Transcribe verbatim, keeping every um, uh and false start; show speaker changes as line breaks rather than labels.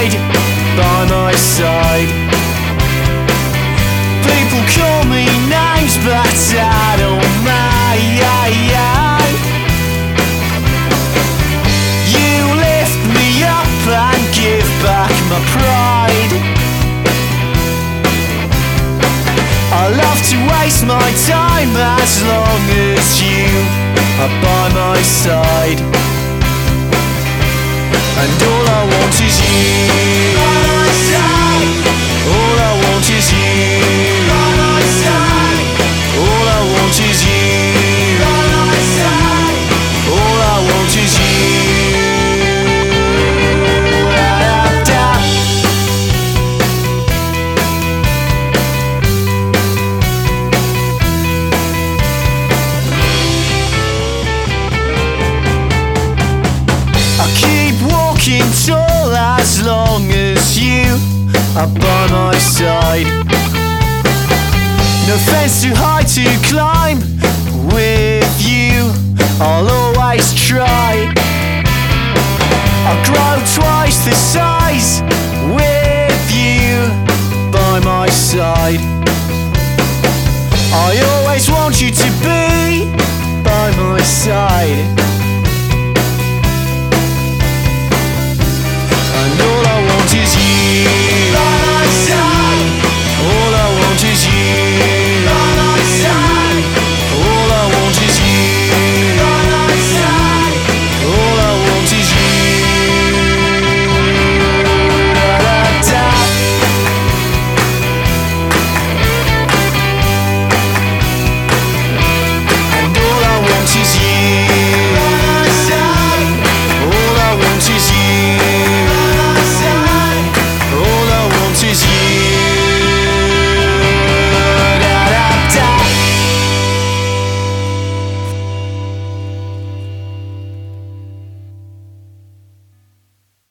side, by my side. People call me names, but I don't mind. You lift me up and give back my pride. I love to waste my time as long as you are by my side. And all I want is you. By my side. All I want is you. By my side. All I want is you. By my side. All I want is you. I keep walking tall as long as you are by my side. No fence too high to climb. With you, I'll always try. I'll grow twice the size with you by my side. I always want you to be by my side.